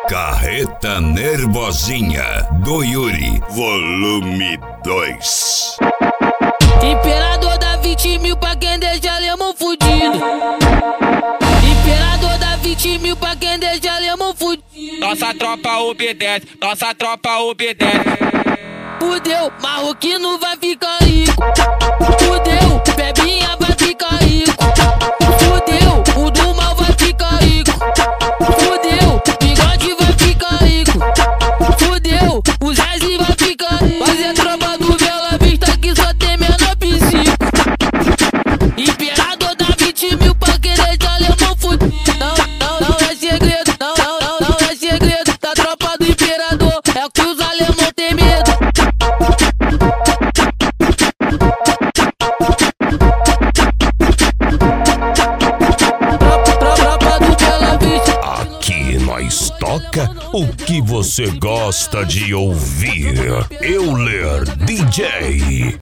Carreta Nervosinha, do Yuri, volume 2. Imperador dá 20 mil pra quem deixa alemão fudido. Imperador dá 20 mil pra quem deixa alemão fudido. Nossa tropa obedece, nossa tropa obedece. Fudeu, marroquino vai ficar rico. Fudeu, bebinha vai ficar rico. Fudeu, o do mal vai ficar rico. Fudeu, bigode vai ficar rico. Fudeu, o Zezé vai ficar rico. Mas é tropa do Bela Vista que só tem menor psico. Imperador dá 20 mil pra quem deixa alemão fudido. Não é segredo, não é segredo. Da tropa do imperador é o que os alemão tem medo. Aqui nós toca o que você gosta de ouvir. Euler DJ.